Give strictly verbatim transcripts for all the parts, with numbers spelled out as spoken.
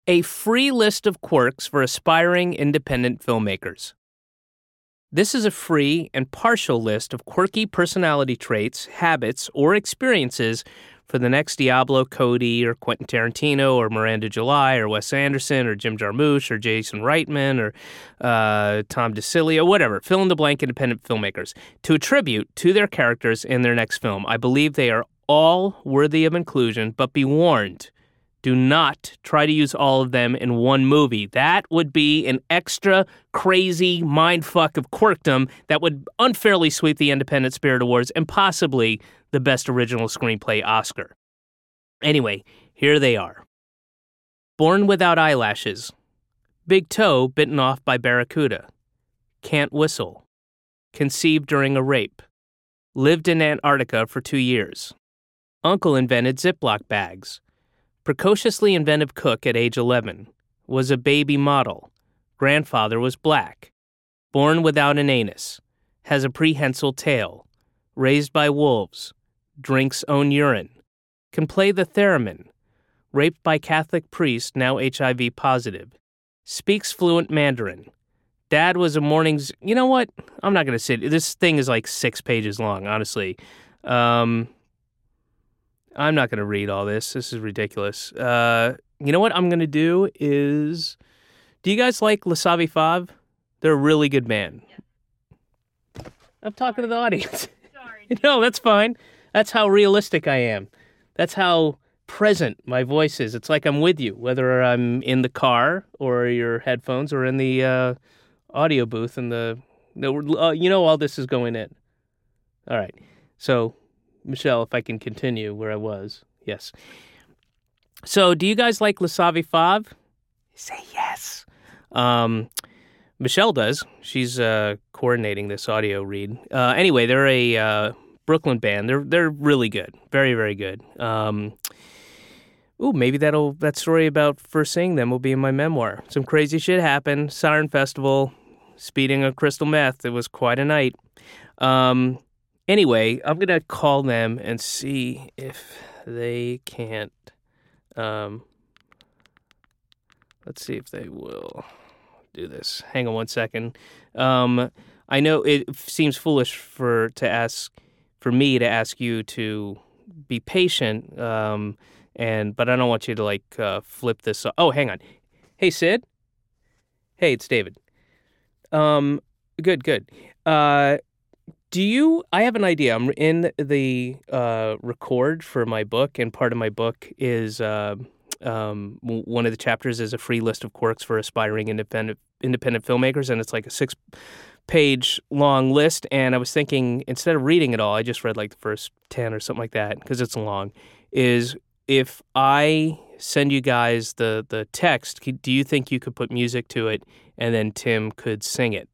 A free list of quirks for aspiring independent filmmakers. This is a free and partial list of quirky personality traits, habits, or experiences for the next Diablo Cody or Quentin Tarantino or Miranda July or Wes Anderson or Jim Jarmusch or Jason Reitman or uh, Tom DeCilio, whatever, fill-in-the-blank independent filmmakers, to attribute to their characters in their next film. I believe they are all worthy of inclusion, but be warned. Do not try to use all of them in one movie. That would be an extra crazy mindfuck of quirkdom that would unfairly sweep the Independent Spirit Awards and possibly the Best Original Screenplay Oscar. Anyway, here they are. Born without eyelashes. Big toe bitten off by barracuda. Can't whistle. Conceived during a rape. Lived in Antarctica for two years. Uncle invented Ziploc bags. Precociously inventive cook at age eleven. Was a baby model. Grandfather was black. Born without an anus. Has a prehensile tail. Raised by wolves. Drinks own urine. Can play the theremin. Raped by Catholic priest, now H I V positive. Speaks fluent Mandarin. Dad was a morning's... You know what? I'm not going to sit... This thing is like six pages long, honestly. Um... I'm not going to read all this. This is ridiculous. Uh, you know what I'm going to do is... Do you guys like Le Savi Fav? They're a really good band. Yeah. I'm talking to the audience. Sorry. No, that's fine. That's how realistic I am. That's how present my voice is. It's like I'm with you, whether I'm in the car or your headphones or in the uh, audio booth. And the, the uh, you know all this is going in. All right. So... Michelle, if I can continue where I was. Yes. So, do you guys like Le Savi Fav? Say yes. Um, Michelle does. She's uh, coordinating this audio read. Uh, anyway, they're a uh, Brooklyn band. They're they're really good. Very, very good. Um, ooh, maybe that'll that story about first seeing them will be in my memoir. Some crazy shit happened. Siren Festival, speeding a crystal meth. It was quite a night. Um... Anyway, I'm going to call them and see if they can't, um, let's see if they will do this. Hang on one second. Um, I know it seems foolish for to ask, for me to ask you to be patient, um, and but I don't want you to like uh, flip this. Oh, hang on. Hey, Sid? Hey, it's David. Um, good, good. Uh... Do you, I have an idea. I'm in the uh, record for my book, and part of my book is, uh, um, one of the chapters is a free list of quirks for aspiring independent independent filmmakers, and it's like a six-page long list, and I was thinking, instead of reading it all, I just read like the first ten or something like that, because it's long, is if I send you guys the, the text, do you think you could put music to it, and then Tim could sing it?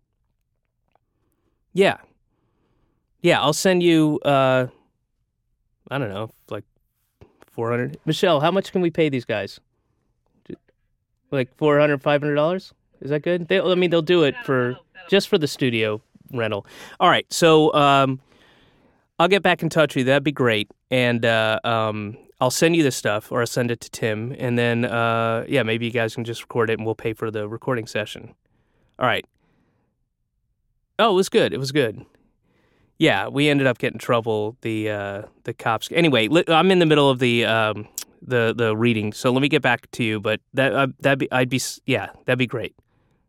Yeah. Yeah, I'll send you, uh, I don't know, like four hundred dollars. Michelle, how much can we pay these guys? Like four hundred dollars, five hundred dollars? Is that good? They, I mean, they'll do it for, just for the studio rental. All right, so um, I'll get back in touch with you. That'd be great. And uh, um, I'll send you this stuff, or I'll send it to Tim. And then, uh, yeah, maybe you guys can just record it and we'll pay for the recording session. All right. Oh, it was good. It was good. Yeah, we ended up getting in trouble. The uh, the cops. Anyway, li- I'm in the middle of the um, the the reading, so let me get back to you. But that uh, that'd be I'd be yeah, that'd be great.